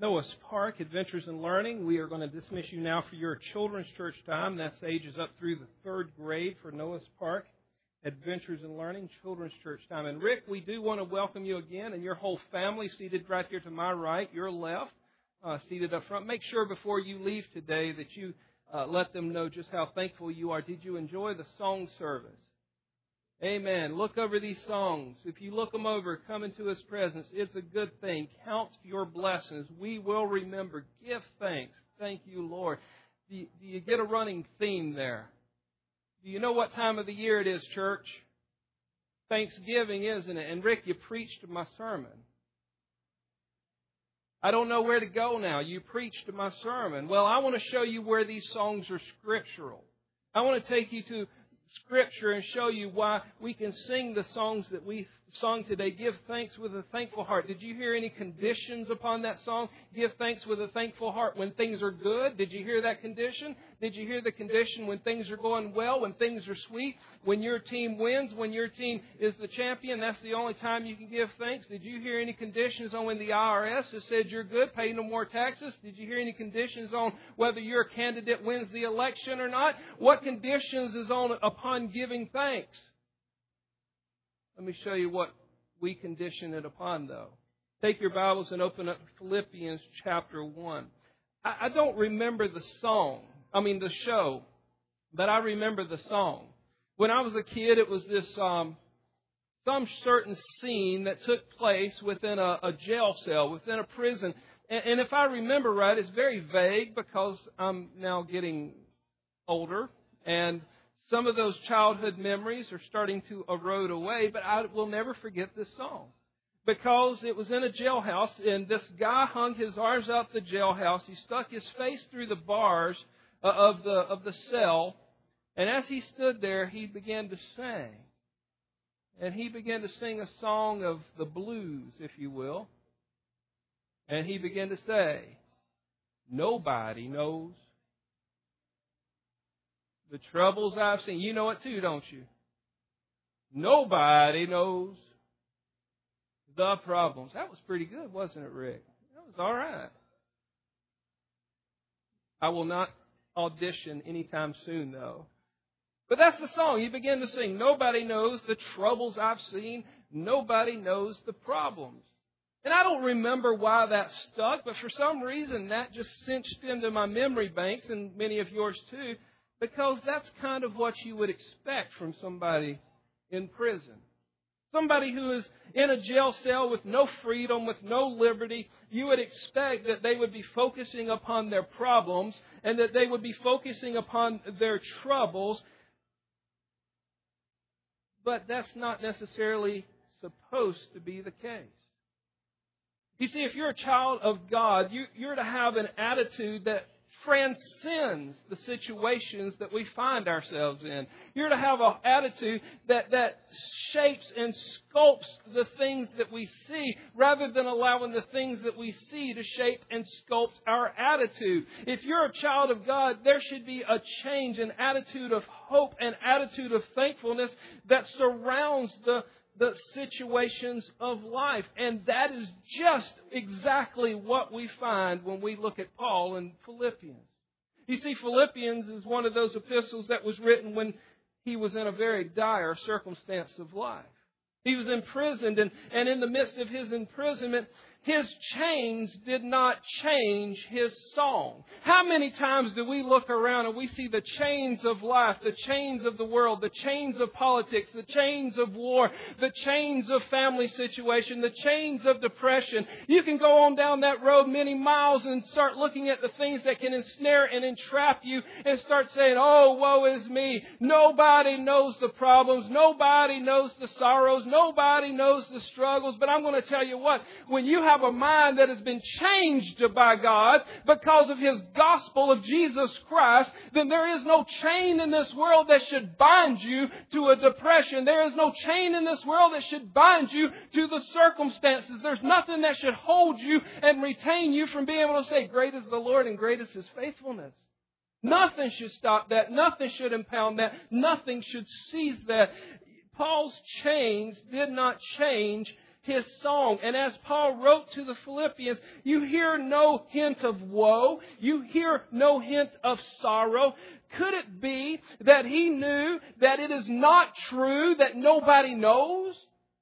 Noah's Park, Adventures in Learning. We are going to dismiss you now for your children's church time. That's ages up through the third grade for Noah's Park, Adventures in Learning, children's church time. And Rick, we do want to welcome you again and your whole family seated right here to my right, your left, seated up front. Make sure before you leave today that you let them know just how thankful you are. Did you enjoy the song service? Amen. Look over these songs. If you look them over, come into His presence. It's a good thing. Count your blessings. We will remember. Give thanks. Thank you, Lord. Do you get a running theme there? Do you know what time of the year it is, church? Thanksgiving, isn't it? And Rick, you preached my sermon. I don't know where to go now. You preached my sermon. Well, I want to show you where these songs are scriptural. I want to take you to Scripture and show you why we can sing the songs that we sung today. Give thanks with a thankful heart. Did you hear any conditions upon that song? Give thanks with a thankful heart when things are good. Did you hear that condition? Did you hear the condition when things are going well, when things are sweet, when your team wins, when your team is the champion? That's the only time you can give thanks. Did you hear any conditions on when the IRS has said you're good, pay no more taxes? Did you hear any conditions on whether your candidate wins the election or not? What conditions is on upon giving thanks? Let me show you what we condition it upon, though. Take your Bibles and open up Philippians chapter 1. I don't remember the show, but I remember the song. When I was a kid, it was this some certain scene that took place within a jail cell, within a prison. And if I remember right, it's very vague because I'm now getting older and some of those childhood memories are starting to erode away, but I will never forget this song. Because it was in a jailhouse, and this guy hung his arms out the jailhouse. He stuck his face through the bars of the cell, and as he stood there, he began to sing. And he began to sing a song of the blues, if you will. And he began to say, "Nobody knows the troubles I've seen." You know it too, don't you? Nobody knows the problems. That was pretty good, wasn't it, Rick? That was all right. I will not audition anytime soon, though. But that's the song. He began to sing, "Nobody knows the troubles I've seen. Nobody knows the problems." And I don't remember why that stuck, but for some reason that just cinched into my memory banks, and many of yours too. Because that's kind of what you would expect from somebody in prison. Somebody who is in a jail cell with no freedom, with no liberty, you would expect that they would be focusing upon their problems and that they would be focusing upon their troubles. But that's not necessarily supposed to be the case. You see, if you're a child of God, you're to have an attitude that transcends the situations that we find ourselves in. You're to have an attitude that shapes and sculpts the things that we see rather than allowing the things that we see to shape and sculpt our attitude. If you're a child of God, there should be a change, an attitude of hope, an attitude of thankfulness that surrounds the situations of life. And that is just exactly what we find when we look at Paul in Philippians. You see, Philippians is one of those epistles that was written when he was in a very dire circumstance of life. He was imprisoned, and in the midst of his imprisonment, his chains did not change his song. How many times do we look around and we see the chains of life, the chains of the world, the chains of politics, the chains of war, the chains of family situation, the chains of depression? You can go on down that road many miles and start looking at the things that can ensnare and entrap you and start saying, "Oh, woe is me. Nobody knows the problems. Nobody knows the sorrows. Nobody knows the struggles." But I'm going to tell you what, when you have a mind that has been changed by God because of His gospel of Jesus Christ, then there is no chain in this world that should bind you to a depression. There is no chain in this world that should bind you to the circumstances. There's nothing that should hold you and retain you from being able to say, "Great is the Lord and great is His faithfulness." Nothing should stop that. Nothing should impound that. Nothing should seize that. Paul's chains did not change his song. And as Paul wrote to the Philippians, you hear no hint of woe. You hear no hint of sorrow. Could it be that he knew that it is not true that nobody knows?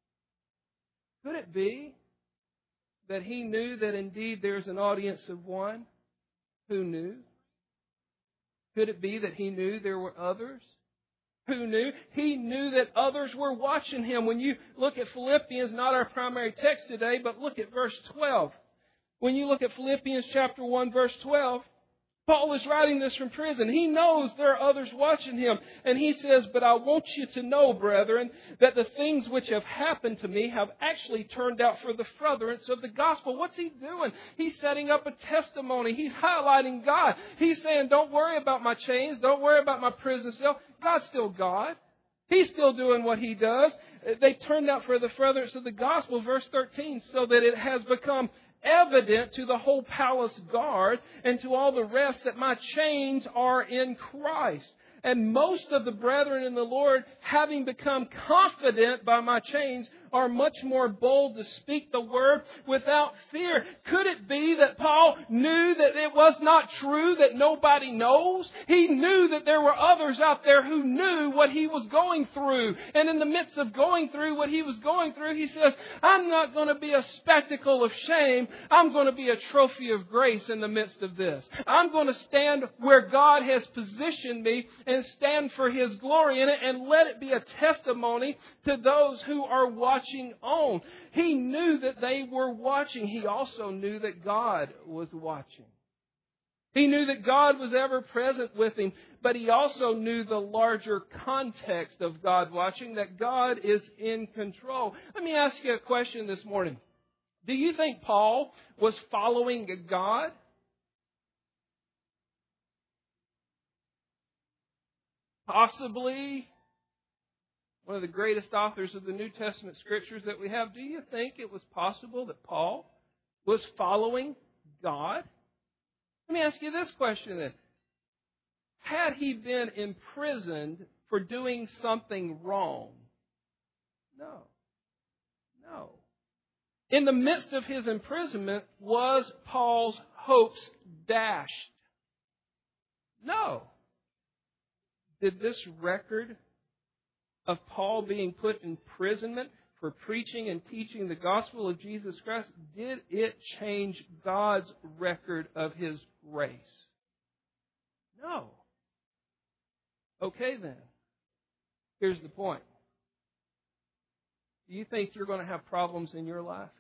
Could it be that he knew that indeed there's an audience of one who knew? Could it be that he knew there were others who knew? He knew that others were watching him. When you look at Philippians, not our primary text today, but look at verse 12. When you look at Philippians chapter 1, verse 12, Paul is writing this from prison. He knows there are others watching him. And he says, but I want you to know, brethren, that the things which have happened to me have actually turned out for the furtherance of the gospel. What's he doing? He's setting up a testimony. He's highlighting God. He's saying, don't worry about my chains. Don't worry about my prison cell. God's still God. He's still doing what He does. They turned out for the furtherance of the gospel, verse 13, so that it has become evident to the whole palace guard and to all the rest that my chains are in Christ. And most of the brethren in the Lord, having become confident by my chains, are much more bold to speak the word without fear. Could it be that Paul knew that it was not true that nobody knows? He knew that there were others out there who knew what he was going through. And in the midst of going through what he was going through, he says, I'm not going to be a spectacle of shame. I'm going to be a trophy of grace in the midst of this. I'm going to stand where God has positioned me and stand for His glory in it and let it be a testimony to those who are watching on. He knew that they were watching. He also knew that God was watching. He knew that God was ever present with him, but he also knew the larger context of God watching, that God is in control. Let me ask you a question this morning. Do you think Paul was following God? Possibly. One of the greatest authors of the New Testament Scriptures that we have. Do you think it was possible that Paul was following God? Let me ask you this question then. Had he been imprisoned for doing something wrong? No. No. In the midst of his imprisonment, was Paul's hopes dashed? No. Did this record of Paul being put in imprisonment for preaching and teaching the gospel of Jesus Christ, did it change God's record of His grace? No. Okay then. Here's the point. Do you think you're going to have problems in your life?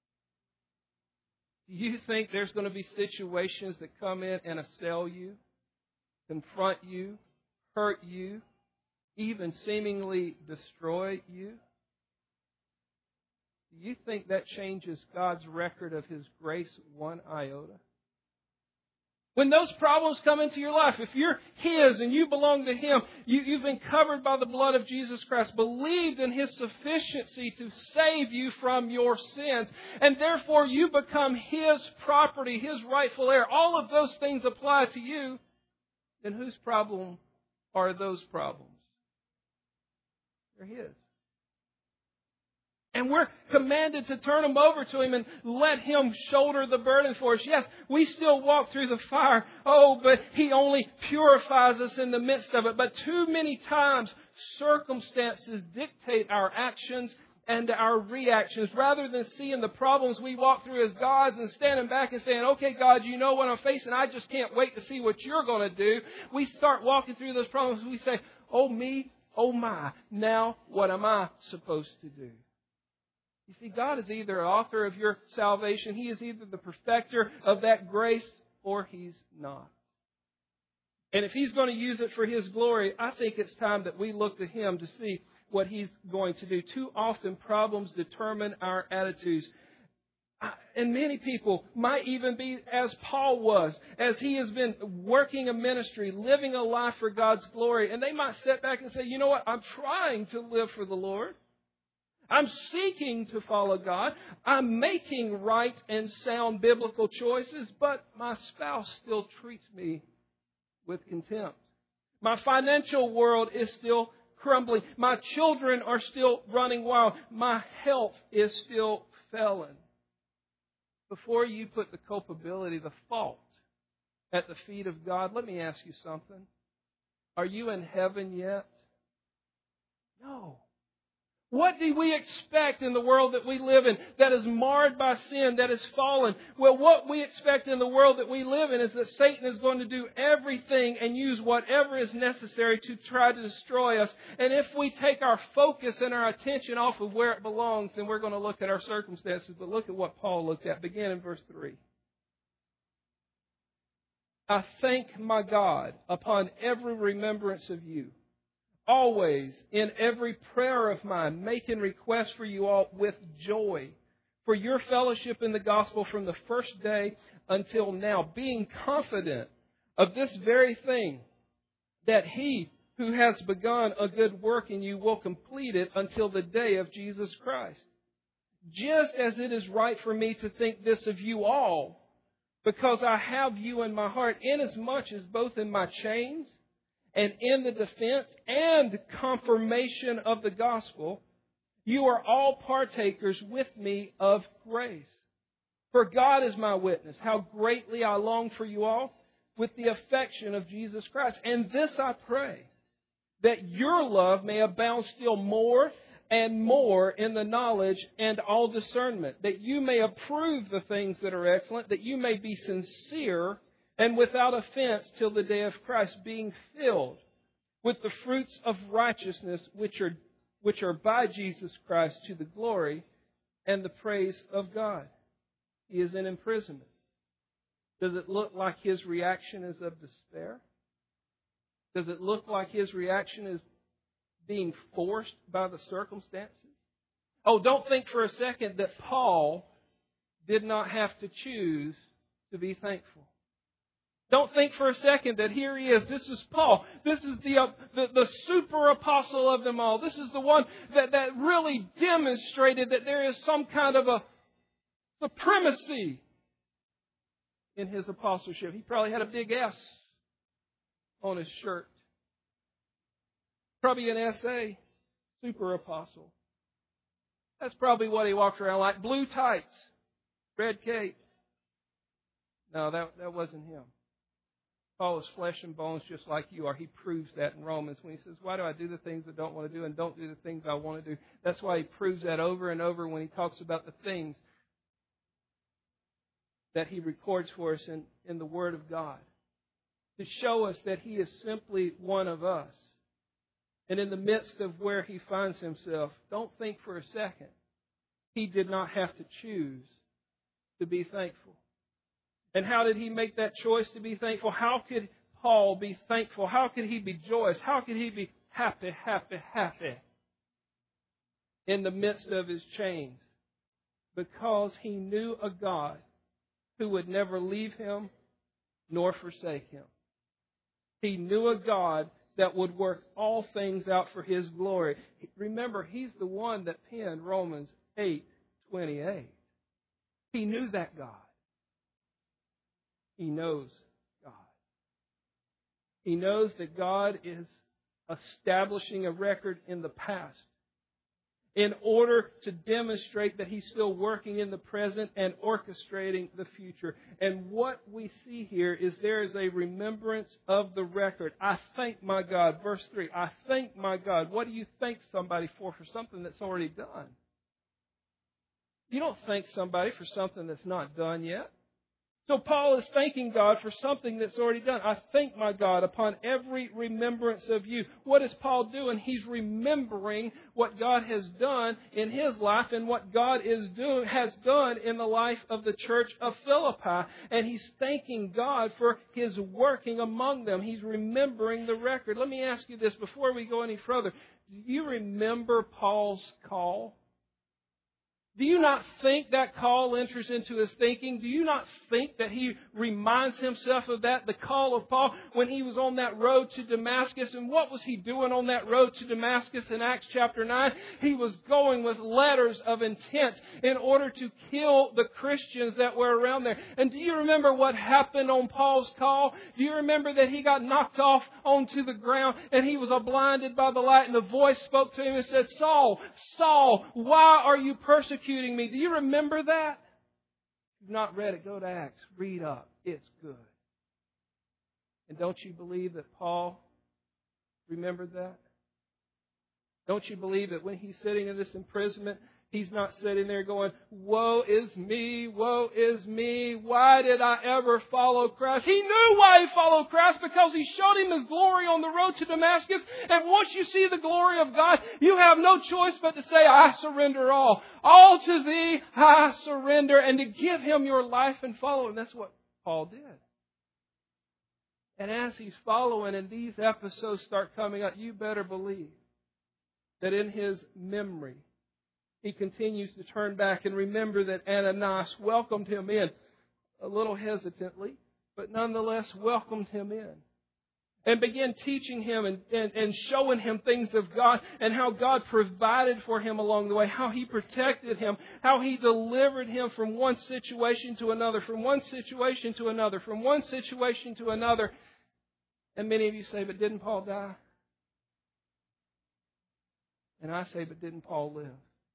Do you think there's going to be situations that come in and assail you, confront you, hurt you, even seemingly destroy you? Do you think that changes God's record of His grace one iota? When those problems come into your life, if you're His and you belong to Him, you've been covered by the blood of Jesus Christ, believed in His sufficiency to save you from your sins, and therefore you become His property, His rightful heir. All of those things apply to you. Then whose problem are those problems? They're His. And we're commanded to turn them over to Him and let Him shoulder the burden for us. Yes, we still walk through the fire. Oh, but He only purifies us in the midst of it. But too many times, circumstances dictate our actions and our reactions. Rather than seeing the problems we walk through as gods and standing back and saying, okay, God, you know what I'm facing. I just can't wait to see what you're going to do. We start walking through those problems. We say, oh, me. Oh my, now what am I supposed to do? You see, God is either author of your salvation, He is either the perfecter of that grace, or He's not. And if He's going to use it for His glory, I think it's time that we look to Him to see what He's going to do. Too often problems determine our attitudes. And many people might even be as Paul was, as he has been working a ministry, living a life for God's glory. And they might step back and say, you know what, I'm trying to live for the Lord. I'm seeking to follow God. I'm making right and sound biblical choices, but my spouse still treats me with contempt. My financial world is still crumbling. My children are still running wild. My health is still failing. Before you put the culpability, the fault, at the feet of God, let me ask you something. Are you in heaven yet? No. What do we expect in the world that we live in that is marred by sin, that is fallen? Well, what we expect in the world that we live in is that Satan is going to do everything and use whatever is necessary to try to destroy us. And if we take our focus and our attention off of where it belongs, then we're going to look at our circumstances. But look at what Paul looked at. Begin in verse 3. I thank my God upon every remembrance of you, always in every prayer of mine, making request for you all with joy, for your fellowship in the gospel from the first day until now, being confident of this very thing, that He who has begun a good work in you will complete it until the day of Jesus Christ. Just as it is right for me to think this of you all, because I have you in my heart, inasmuch as both in my chains and in the defense and confirmation of the gospel, you are all partakers with me of grace. For God is my witness, how greatly I long for you all with the affection of Jesus Christ. And this I pray, that your love may abound still more and more in the knowledge and all discernment, that you may approve the things that are excellent, that you may be sincere and without offense till the day of Christ, being filled with the fruits of righteousness which are by Jesus Christ to the glory and the praise of God. He is in imprisonment. Does it look like his reaction is of despair? Does it look like his reaction is being forced by the circumstances? Oh, don't think for a second that Paul did not have to choose to be thankful. Don't think for a second that here he is. This is Paul. This is the super apostle of them all. This is the one that really demonstrated that there is some kind of a supremacy in his apostleship. He probably had a big S on his shirt. Probably an SA, super apostle. That's probably what he walked around like. Blue tights, red cape. No, that wasn't him. Paul is flesh and bones just like you are. He proves that in Romans when he says, why do I do the things I don't want to do and don't do the things I want to do? That's why he proves that over and over when he talks about the things that he records for us in the Word of God, to show us that he is simply one of us. And in the midst of where he finds himself, don't think for a second he did not have to choose to be thankful. And how did he make that choice to be thankful? How could Paul be thankful? How could he be joyous? How could he be happy in the midst of his chains? Because he knew a God who would never leave him nor forsake him. He knew a God that would work all things out for His glory. Remember, He's the one that penned Romans 8:28. He knew that God. He knows God. He knows that God is establishing a record in the past in order to demonstrate that He's still working in the present and orchestrating the future. And what we see here is there is a remembrance of the record. I thank my God. Verse 3, I thank my God. What do you thank somebody for something that's already done? You don't thank somebody for something that's not done yet. So Paul is thanking God for something that's already done. I thank my God upon every remembrance of you. What is Paul doing? He's remembering what God has done in his life and what God has done in the life of the church of Philippi. And he's thanking God for His working among them. He's remembering the record. Let me ask you this before we go any further. Do you remember Paul's call? Do you not think that call enters into his thinking? Do you not think that he reminds himself of that? The call of Paul when he was on that road to Damascus. And what was he doing on that road to Damascus in Acts chapter 9? He was going with letters of intent in order to kill the Christians that were around there. And do you remember what happened on Paul's call? Do you remember that he got knocked off onto the ground and he was blinded by the light, and the voice spoke to him and said, Saul, Saul, why are you persecuting me? Do you remember that? If you've not read it, go to Acts. Read up. It's good. And don't you believe that Paul remembered that? Don't you believe that when he's sitting in this imprisonment, he's not sitting there going, woe is me, why did I ever follow Christ? He knew why he followed Christ, because he showed him his glory on the road to Damascus. And once you see the glory of God, you have no choice but to say, I surrender all. All to thee I surrender, and to give him your life and follow him. That's what Paul did. And as he's following and these episodes start coming up, you better believe that in his memory, he continues to turn back and remember that Ananias welcomed him in, a little hesitantly, but nonetheless welcomed him in. And began teaching him and showing him things of God, and how God provided for him along the way, how He protected him, how He delivered him from one situation to another, from one situation to another, from one situation to another. And many of you say, but didn't Paul die? And I say, but didn't Paul live?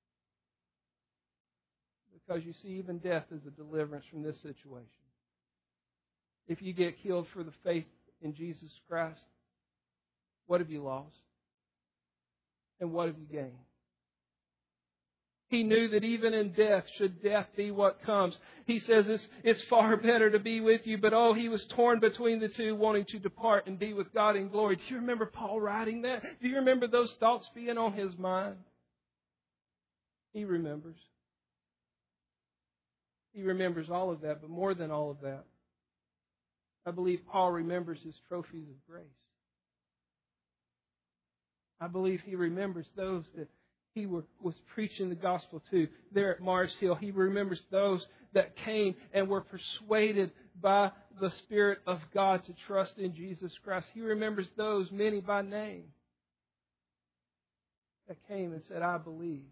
Because you see, even death is a deliverance from this situation. If you get killed for the faith in Jesus Christ, what have you lost? And what have you gained? He knew that even in death, should death be what comes, he says it's far better to be with you. But he was torn between the two, wanting to depart and be with God in glory. Do you remember Paul writing that? Do you remember those thoughts being on his mind? He remembers. He remembers all of that, but more than all of that, I believe Paul remembers his trophies of grace. I believe he remembers those that he was preaching the gospel to there at Mars Hill. He remembers those that came and were persuaded by the Spirit of God to trust in Jesus Christ. He remembers those, many by name, that came and said, I believe.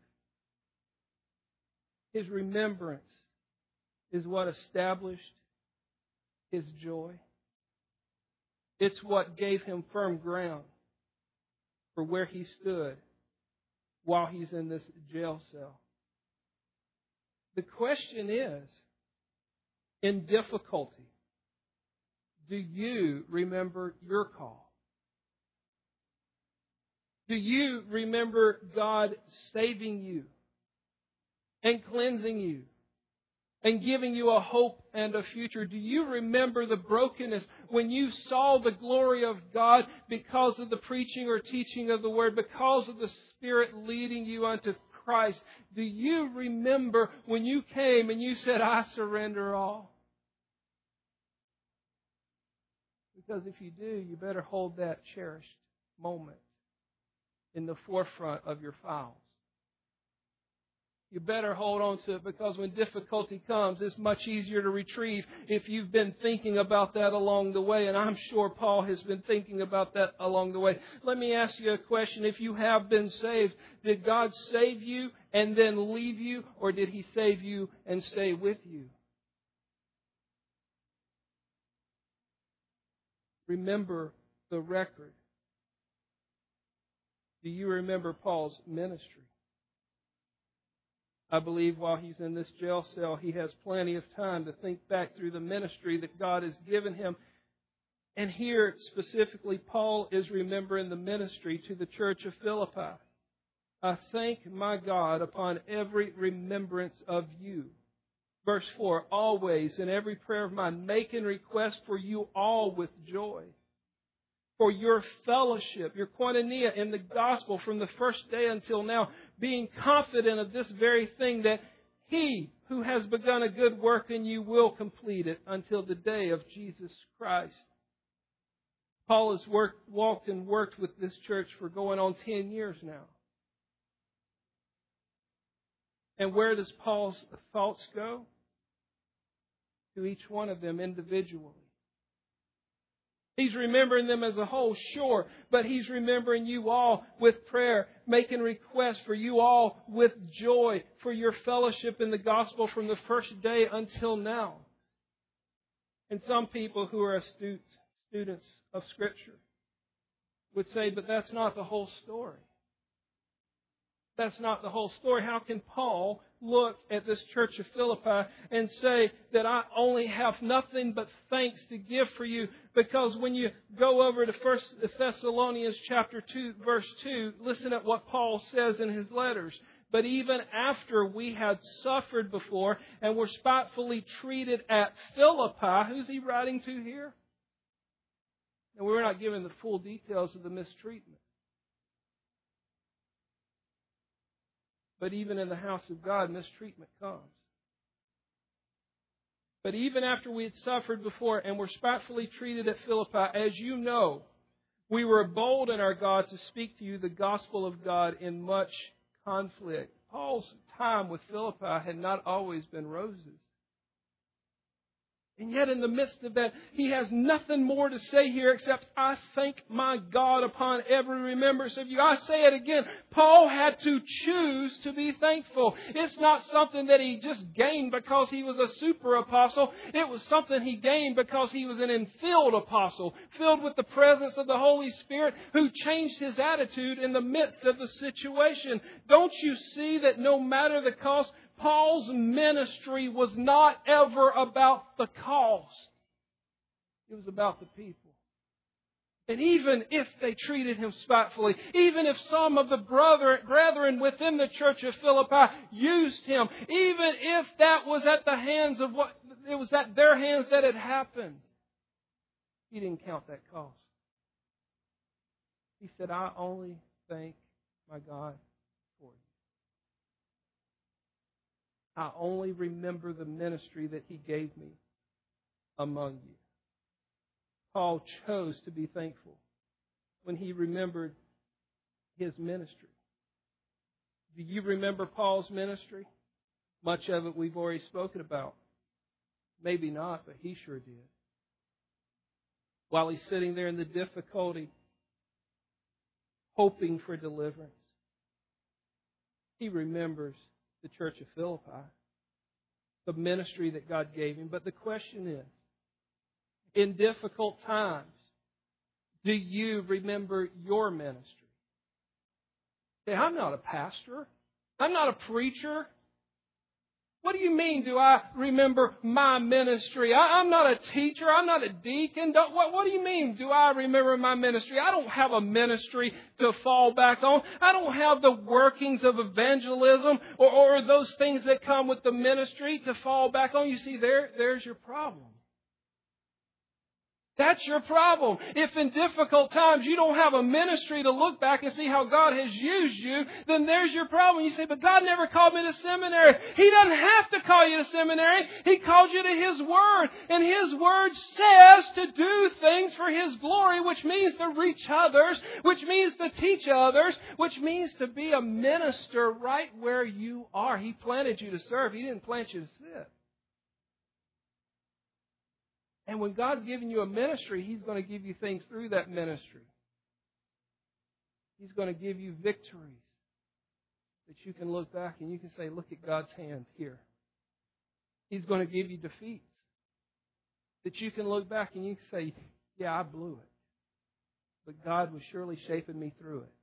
His remembrance is what established his joy. It's what gave him firm ground for where he stood while he's in this jail cell. The question is, in difficulty, do you remember your call? Do you remember God saving you and cleansing you and giving you a hope and a future? Do you remember the brokenness when you saw the glory of God because of the preaching or teaching of the Word, because of the Spirit leading you unto Christ? Do you remember when you came and you said, I surrender all? Because if you do, you better hold that cherished moment in the forefront of your files. You better hold on to it, because when difficulty comes, it's much easier to retrieve if you've been thinking about that along the way. And I'm sure Paul has been thinking about that along the way. Let me ask you a question. If you have been saved, did God save you and then leave you, or did He save you and stay with you? Remember the record. Do you remember Paul's ministry? I believe while he's in this jail cell, he has plenty of time to think back through the ministry that God has given him. And here, specifically, Paul is remembering the ministry to the church of Philippi. I thank my God upon every remembrance of you. Verse 4, always in every prayer of mine, making request for you all with joy, for your fellowship, your koinonia in the gospel from the first day until now, being confident of this very thing, that He who has begun a good work in you will complete it until the day of Jesus Christ. Paul has walked and worked with this church for going on 10 years now. And where does Paul's thoughts go? To each one of them individually. He's remembering them as a whole, sure, but He's remembering you all with prayer, making requests for you all with joy for your fellowship in the gospel from the first day until now. And some people who are astute students of Scripture would say, but that's not the whole story. That's not the whole story. How can Paul look at this church of Philippi and say that I only have nothing but thanks to give for you? Because when you go over to 1 Thessalonians chapter 2, verse 2, listen at what Paul says in his letters. But even after we had suffered before and were spitefully treated at Philippi, who's he writing to here? And we're not given the full details of the mistreatment. But even in the house of God, mistreatment comes. But even after we had suffered before and were spitefully treated at Philippi, as you know, we were bold in our God to speak to you the gospel of God in much conflict. Paul's time with Philippi had not always been roses. And yet in the midst of that, he has nothing more to say here except, I thank my God upon every remembrance of you. I say it again, Paul had to choose to be thankful. It's not something that he just gained because he was a super apostle. It was something he gained because he was an infilled apostle, filled with the presence of the Holy Spirit, who changed his attitude in the midst of the situation. Don't you see that no matter the cost, Paul's ministry was not ever about the cost. It was about the people. And even if they treated him spitefully, even if some of the brethren within the church of Philippi used him, even if that was at the hands of it was at their hands that it happened, he didn't count that cost. He said, I only thank my God for you. I only remember the ministry that He gave me among you. Paul chose to be thankful when he remembered his ministry. Do you remember Paul's ministry? Much of it we've already spoken about. Maybe not, but he sure did. While he's sitting there in the difficulty, hoping for deliverance, he remembers the church of Philippi, the ministry that God gave him. But the question is, in difficult times, do you remember your ministry? Say, I'm not a pastor. I'm not a preacher. What do you mean, do I remember my ministry? I'm not a teacher. I'm not a deacon. What do you mean, do I remember my ministry? I don't have a ministry to fall back on. I don't have the workings of evangelism or those things that come with the ministry to fall back on. You see, there's your problem. That's your problem. If in difficult times you don't have a ministry to look back and see how God has used you, then there's your problem. You say, but God never called me to seminary. He doesn't have to call you to seminary. He called you to His Word. And His Word says to do things for His glory, which means to reach others, which means to teach others, which means to be a minister right where you are. He planted you to serve. He didn't plant you to sit. And when God's given you a ministry, He's going to give you things through that ministry. He's going to give you victories that you can look back and you can say, look at God's hand here. He's going to give you defeats that you can look back and you can say, yeah, I blew it. But God was surely shaping me through it.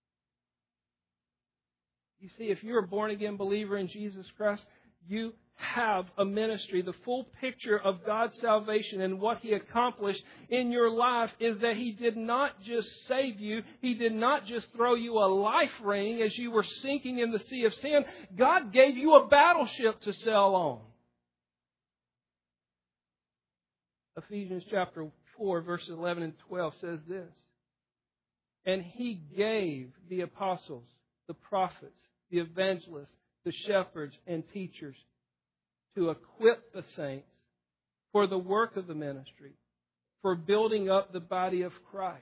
You see, if you're a born-again believer in Jesus Christ, you have a ministry. The full picture of God's salvation and what He accomplished in your life is that He did not just save you. He did not just throw you a life ring as you were sinking in the sea of sin. God gave you a battleship to sail on. Ephesians chapter 4, verses 11 and 12 says this. And He gave the apostles, the prophets, the evangelists, the shepherds and teachers to equip the saints for the work of the ministry, for building up the body of Christ.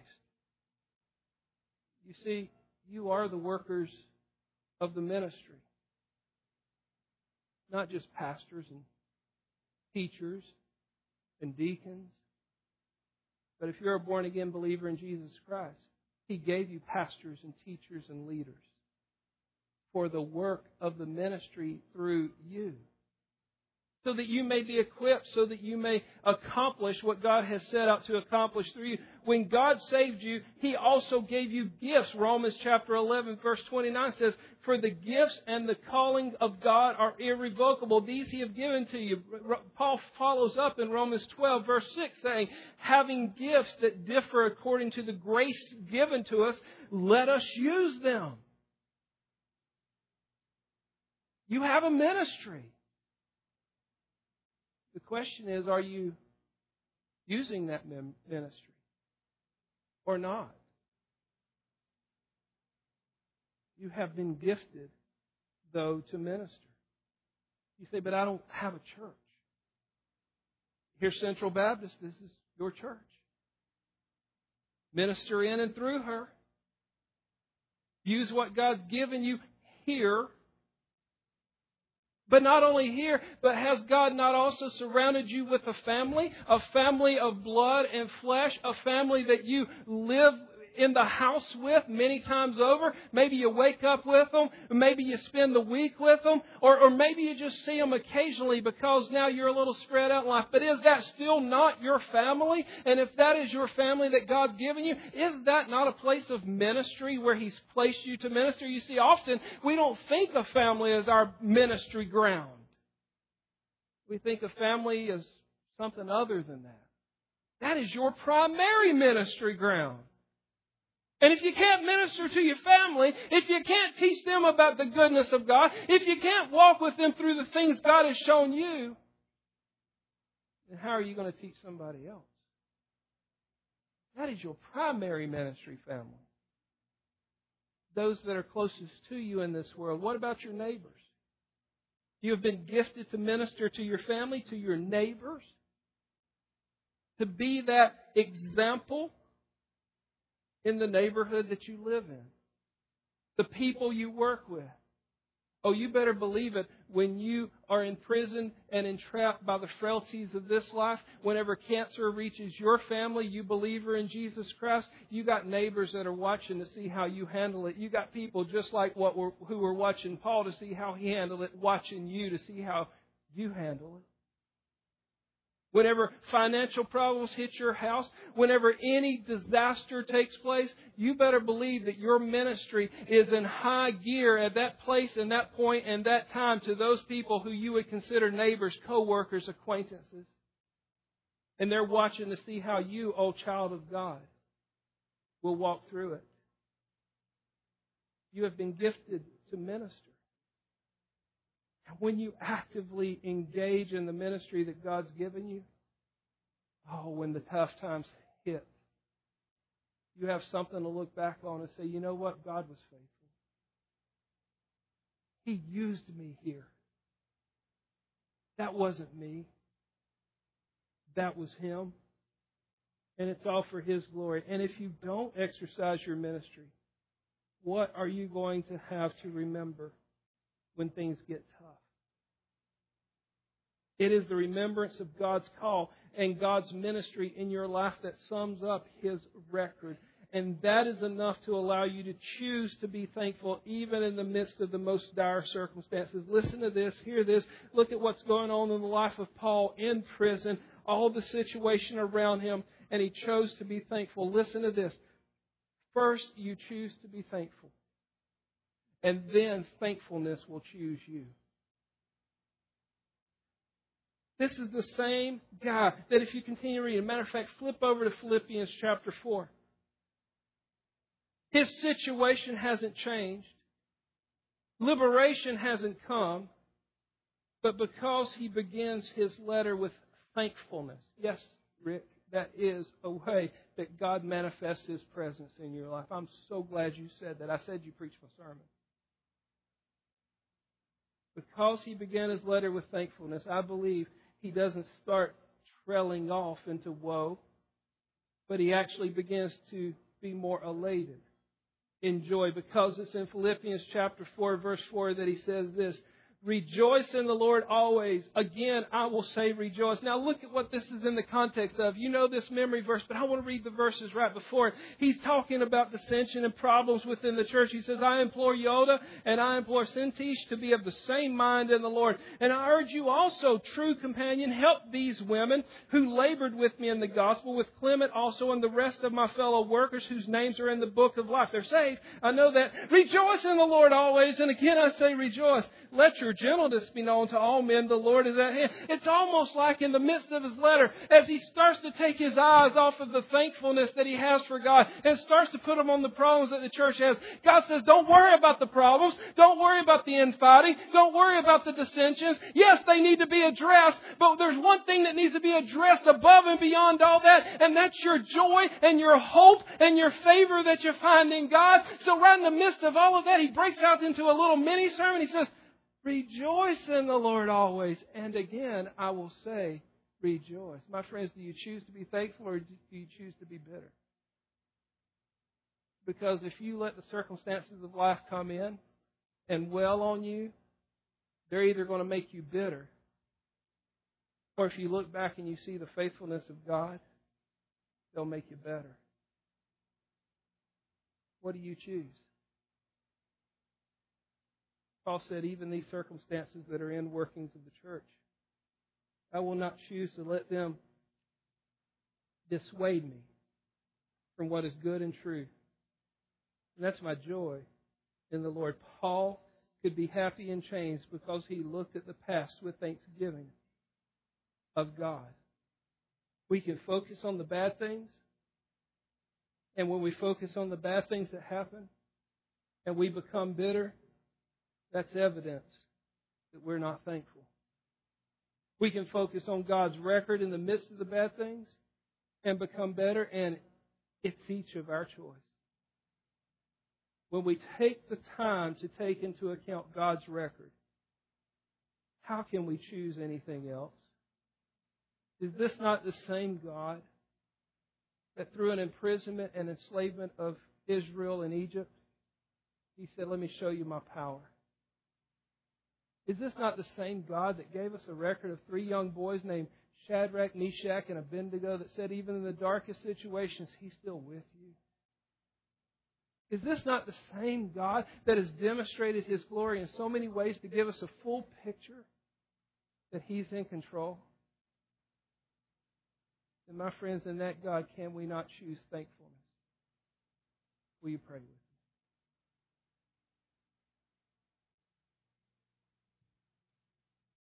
You see, you are the workers of the ministry. not just pastors and teachers and deacons. But if you're a born-again believer in Jesus Christ, He gave you pastors and teachers and leaders for the work of the ministry through you, so that you may be equipped, so that you may accomplish what God has set out to accomplish through you. When God saved you, He also gave you gifts. Romans chapter 11, verse 29 says, "For the gifts and the calling of God are irrevocable. These He have given to you." Paul follows up in Romans 12, verse 6, saying, "Having gifts that differ according to the grace given to us, let us use them." You have a ministry. The question is, are you using that ministry or not? You have been gifted, though, to minister. You say, but I don't have a church. Here's Central Baptist. This is your church. Minister in and through her. Use what God's given you here. But not only here, but has God not also surrounded you with a family of blood and flesh, a family that you live in the house with many times over? Maybe you wake up with them, maybe you spend the week with them, or maybe you just see them occasionally because now you're a little spread out in life. But is that still not your family? And if that is your family that God's given you, is that not a place of ministry where He's placed you to minister? You see, often we don't think of family as our ministry ground. We think of family as something other than that. That is your primary ministry ground. And if you can't minister to your family, if you can't teach them about the goodness of God, if you can't walk with them through the things God has shown you, then how are you going to teach somebody else? That is your primary ministry family. Those that are closest to you in this world. What about your neighbors? You have been gifted to minister to your family, to your neighbors, to be that example in the neighborhood that you live in, the people you work with. Oh, you better believe it. When you are in prison and entrapped by the frailties of this life, whenever cancer reaches your family, you believer in Jesus Christ, you got neighbors that are watching to see how you handle it. You got people just like who were watching Paul to see how he handled it, watching you to see how you handle it. Whenever financial problems hit your house, whenever any disaster takes place, you better believe that your ministry is in high gear at that place and that point and that time to those people who you would consider neighbors, co-workers, acquaintances. And they're watching to see how you, oh child of God, will walk through it. You have been gifted to minister. When you actively engage in the ministry that God's given you, when the tough times hit, you have something to look back on and say, you know what? God was faithful. He used me here. That wasn't me. That was Him. And it's all for His glory. And if you don't exercise your ministry, what are you going to have to remember when things get tough? It is the remembrance of God's call and God's ministry in your life that sums up His record. And that is enough to allow you to choose to be thankful even in the midst of the most dire circumstances. Listen to this, hear this. Look at what's going on in the life of Paul in prison, all the situation around him, and he chose to be thankful. Listen to this. First, you choose to be thankful. And then thankfulness will choose you. This is the same guy that if you continue reading, matter of fact, flip over to Philippians chapter 4. His situation hasn't changed. Liberation hasn't come. But because he begins his letter with thankfulness. Yes, Rick, that is a way that God manifests His presence in your life. I'm so glad you said that. I said you preached my sermon. Because he began his letter with thankfulness, I believe he doesn't start trailing off into woe, but he actually begins to be more elated in joy, because it's in Philippians chapter 4, verse 4 that he says this, Rejoice in the Lord always. Again, I will say rejoice. Now look at what this is in the context of. You know this memory verse, but I want to read the verses right before it. He's talking about dissension and problems within the church. He says, I implore Yoda and I implore Syntyche to be of the same mind in the Lord. And I urge you also, true companion, help these women who labored with me in the gospel, with Clement also and the rest of my fellow workers whose names are in the book of life. They're saved. I know that. Rejoice in the Lord always. And again, I say rejoice. Let your gentleness be known to all men. The Lord is at hand. It's almost like in the midst of his letter, as he starts to take his eyes off of the thankfulness that he has for God and starts to put them on the problems that the church has. God says, don't worry about the problems. Don't worry about the infighting. Don't worry about the dissensions. Yes, they need to be addressed, but there's one thing that needs to be addressed above and beyond all that, and that's your joy and your hope and your favor that you find in God. So right in the midst of all of that, he breaks out into a little mini sermon. He says, rejoice in the Lord always. And again, I will say, rejoice. My friends, do you choose to be thankful or do you choose to be bitter? Because if you let the circumstances of life come in and dwell on you, they're either going to make you bitter, or if you look back and you see the faithfulness of God, they'll make you better. What do you choose? Paul said, even these circumstances that are in workings of the church, I will not choose to let them dissuade me from what is good and true. And that's my joy in the Lord. Paul could be happy in chains because he looked at the past with thanksgiving of God. We can focus on the bad things, and when we focus on the bad things that happen and we become bitter, that's evidence that we're not thankful. We can focus on God's record in the midst of the bad things and become better, and it's each of our choice. When we take the time to take into account God's record, how can we choose anything else? Is this not the same God that through an imprisonment and enslavement of Israel in Egypt, He said, let me show you my power? Is this not the same God that gave us a record of 3 young boys named Shadrach, Meshach, and Abednego that said even in the darkest situations, He's still with you? Is this not the same God that has demonstrated His glory in so many ways to give us a full picture that He's in control? And my friends, in that God, can we not choose thankfulness? Will you pray with me?